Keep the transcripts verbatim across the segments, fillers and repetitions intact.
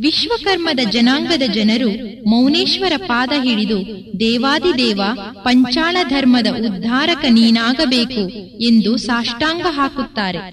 ವಿಶ್ವಕರ್ಮದ ಜನಾಂಗದ ಜನರು ಮೌನೇಶ್ವರ ಪಾದ ಹಿಡಿದು ದೇವಾದಿದೇವ ಪಂಚಾಳ ಧರ್ಮದ ಉದ್ಧಾರಕ ನೀನಾಗಬೇಕು ಎಂದು ಸಾಷ್ಟಾಂಗ ಹಾಕುತ್ತಾರೆ.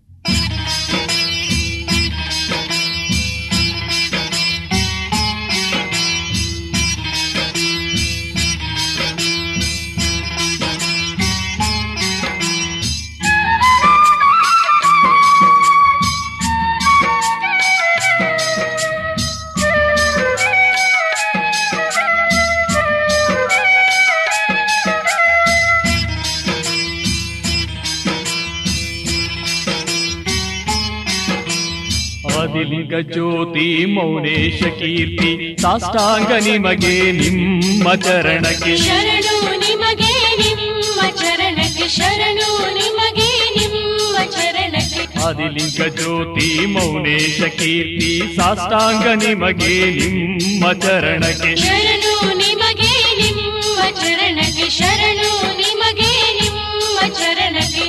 ಆದಿಲಿಂಗ ಜ್ಯೋತಿ ಮೌನೇಶ ಕೀರ್ತಿ ಸಾಷ್ಟಾಂಗ ನಿಮಗೆ ನಿಮ್ಮ ಚರಣಕ್ಕೆ ಶರಣು, ನಿಮಗೆ ನಿಮ್ಮ ಚರಣಕ್ಕೆ ಶರಣು, ನಿಮಗೆ ನಿಮ್ಮ ಚರಣಕ್ಕೆ. ಆದಿಲಿಂಗ ಜ್ಯೋತಿ ಮೌನೇಶ ಕೀರ್ತಿ ಸಾಷ್ಟಾಂಗ ನಿಮಗೆ ನಿಮ್ಮ ಚರಣಕ್ಕೆ ಶರಣು, ನಿಮಗೆ ನಿಮ್ಮ ಚರಣಕ್ಕೆ ಶರಣು, ನಿಮಗೆ ನಿಮ್ಮ ಚರಣಕ್ಕೆ.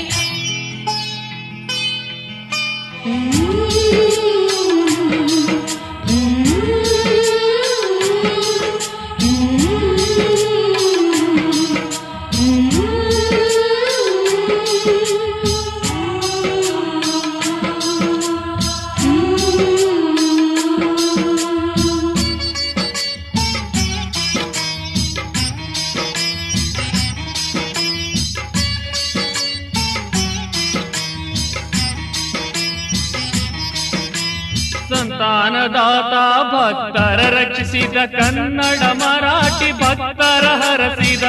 ಸಂತಾನದಾತ ಭಕ್ತರ ರಕ್ಷಿಸಿದ ಕನ್ನಡ ಮರಾಠಿ ಭಕ್ತರ ಹರಸಿದ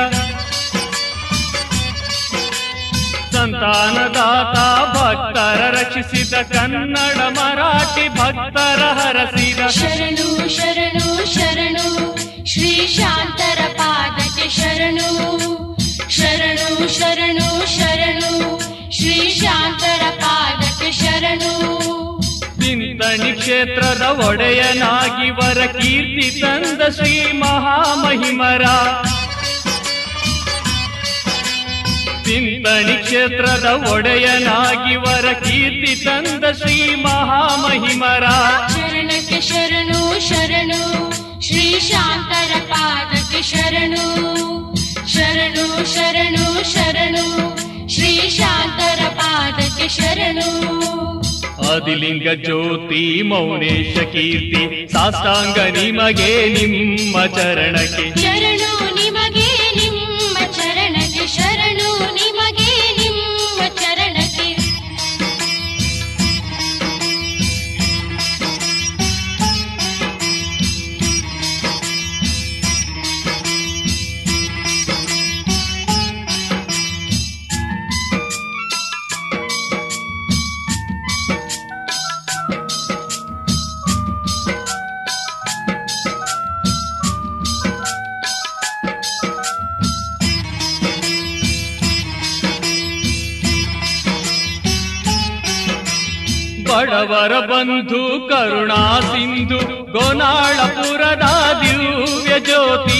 ಸಂತಾನದಾತ ಭಕ್ತರ ರಕ್ಷಿಸಿದ ಕನ್ನಡ ಮರಾಠಿ ಭಕ್ತರ ಹರಸಿದ ಶರಣು ಶರಣು ಶರಣು ಶ್ರೀ ಶಾಂತರ ಪಾದಕ್ಕೆ ಶರಣು ಶರಣು ಶರಣು ಶರಣು ಶ್ರೀ ಶಾಂತರ ಪಾದಕ್ಕೆ ಶರಣು. ಚಿಂತಣಿ ಕ್ಷೇತ್ರದ ಒಡೆಯನಾಗಿ ವರ ಕೀರ್ತಿ ತಂದ ಶ್ರೀ ಮಹಾಮಹಿಮರ ಚಿಂತಣಿ ಕ್ಷೇತ್ರದ ಒಡೆಯನಾಗಿ ವರ ಕೀರ್ತಿ ತಂದ ಶ್ರೀ ಮಹಾಮಹಿಮರ ಶರಣಕ್ಕೆ ಶರಣು ಶರಣು ಶ್ರೀ ಶಾಂತರ ಪಾದಕ್ಕೆ ಶರಣು ಶರಣು ಶರಣು ಶರಣು ಶ್ರೀ ಶಾಂತರ ಪಾದಕ್ಕೆ ಶರಣು. ಆದಿಲಿಂಗ ಜ್ಯೋತಿ ಮೌನೇಶ ಕೀರ್ತಿ ಸಾಷ್ಟಾಂಗ ನಿಮಗೆ ನಿಮ್ಮ ಚರಣಕ್ಕೆ ಶರಣು, ನಿಮಗೆ ನಿಮ್ಮ ಚರಣಕ್ಕೆ ಶರಣು, ನಿಮಗೆ ನಿಮ್ಮ ಚರಣಕ್ಕೆ. ಬಡವರ ಬಂಧು ಕರುಣಾ ಸಿಂಧು ಗೋನಾಳಪುರದ ದಿವ್ಯ ಜ್ಯೋತಿ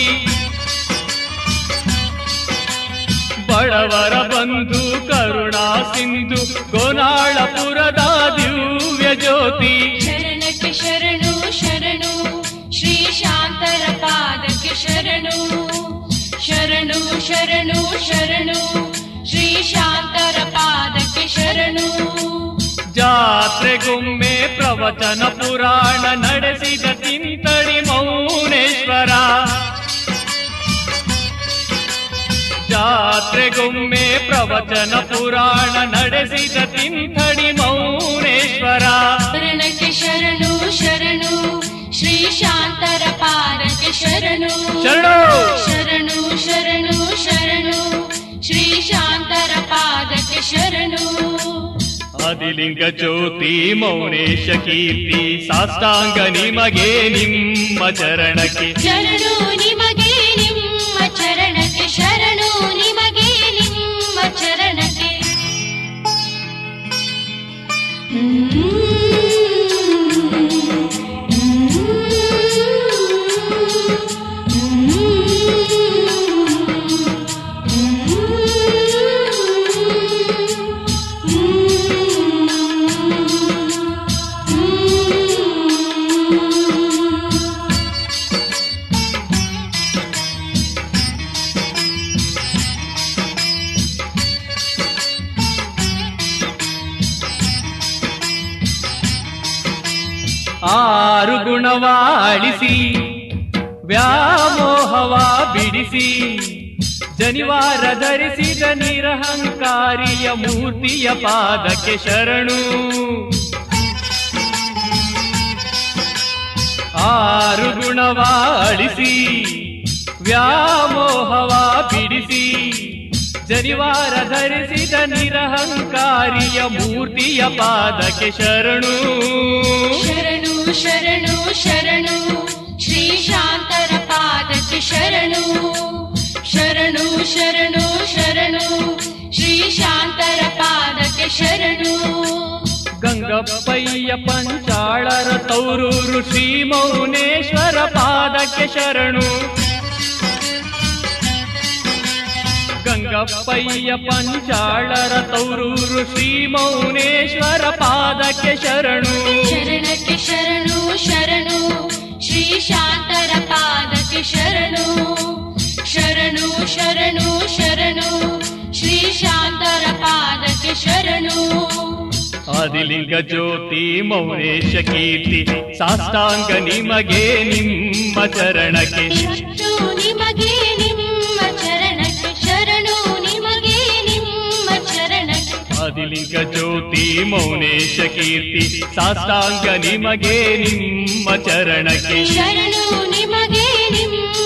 ಬಡವರ ಬಂಧು ಕರುಣಾ ಸಿಂಧು ಗೋನಾಳಪುರದ ದಿವ್ಯ ಜ್ಯೋತಿ. ಶರಣಕ್ಕೆ ಶರಣು ಶರಣು ಶ್ರೀ ಶಾಂತರ ಪಾದಕ್ಕೆ ಶರಣು ಶರಣು ಶರಣು ಶರಣು ಶ್ರೀ ಶಾಂತರ ಪಾದಕ್ಕೆ ಶರಣು. ಜಾತ್ರೆಗೊಮ್ಮೆ ಪ್ರವಚನ ಪುರಾಣ ನಡೆಸಿದ ತಿಂತಡಿ ಮೌನೇಶ್ವರ ಜಾತ್ರೆಗೊಮ್ಮೆ ಪ್ರವಚನ ಪುರಾಣ ನಡೆಸಿದ ತಿಂತಡಿ ಮೌನೇಶ್ವರ. ಶರಣಕ್ಕೆ ಶರಣು ಶರಣು ಶ್ರೀ ಶಾಂತರ ಪಾದಕ್ಕೆ ಶರಣು ಶರಣು ಶರಣು ಶರಣು ಶರಣು ಶ್ರೀ ಶಾಂತರ ಪಾದಕ್ಕೆ ಶರಣು. ಆದಿಲಿಂಗ ಜ್ಯೋತಿ ಮೌನೇಶ ಕೀರ್ತಿ ಸಾಷ್ಟಾಂಗ ನಿಮಗೆ ನಿಮ್ಮ ಚರಣಕ್ಕೆ ಶರಣು, ನಿಮಗೆ ನಿಮ್ಮ ಚರಣಕ್ಕೆ ಶರಣು, ನಿಮಗೆ ನಿಮ್ಮ ಚರಣಕ್ಕೆ. ಆರು ಗುಣವಾಳಿಸಿ ವ್ಯಾಮೋಹವ ಬಿಡಿಸಿ ಜನಿವಾರ ಧರಿಸಿದ ನಿರಹಂಕಾರಿಯ ಮೂರ್ತಿಯ ಪಾದಕ್ಕೆ ಶರಣು. ಆರು ಗುಣವಾಳಿಸಿ ವ್ಯಾಮೋಹವ ಬಿಡಿಸಿ ಜನಿವಾರ ಧರಿಸಿದ ನಿರಹಂಕಾರಿಯ ಮೂರ್ತಿಯ ಪಾದಕ್ಕೆ ಶರಣು. ಶರಣು ಶರಣು ಶರಣು ಶ್ರೀ ಶಾಂತರ ಪಾದಕ್ಕೆ ಶರಣು. ಶರಣು ಶರಣು ಶರಣು ಶ್ರೀ ಶಾಂತರ ಪಾದಕ್ಕೆ ಶರಣು. ಗಂಗಪ್ಪಯ್ಯ ಪಂಚಾಳರ ತೌರೂರು ಶ್ರೀ ಮೌನೇಶ್ವರ ಪಾದಕ್ಕೆ ಶರಣು. ಗಂಗಪ್ಪಯ್ಯ ಪಂಚಾಳರ ತೌರೂರು ಶ್ರೀ ಮೌನೇಶ್ವರ ಪಾದಕ್ಕೆ ಶರಣು. ಶರಣಕ್ಕೆ ಶರಣು ಶರಣು ಶ್ರೀ ಶಾಂತರ ಪಾದಕ್ಕೆ ಶರಣು. ಶರಣು ಶರಣು ಶರಣು ಶ್ರೀ ಶಾಂತರ ಪಾದಕ್ಕೆ ಶರಣು. ಆದಿಲಿಂಗ ಜ್ಯೋತಿ ಮೌನೇಶ ಕೀರ್ತಿ ಸಾಷ್ಟಾಂಗ ನಿಮಗೆ ನಿಮ್ಮ ಚರಣಕ್ಕೆ. ಶರಣು ನಿಮಗೆ ನಿಮ್ಮ ಚರಣಕ್ಕೆ. ಶರಣು ನಿಮಗೆ ನಿಮ್ಮ ಚರಣಕ್ಕೆ. ಆದಿಲಿಂಗ ಜ್ಯೋತಿ ಮೌನೇಶ ಕೀರ್ತಿ ಸಾಷ್ಟಾಂಗ ನಿಮಗೆ ನಿಮ್ಮ ಚರಣಕ್ಕೆ. ಶರಣು ನಿಮಗೆ ನಿಮ್ಮ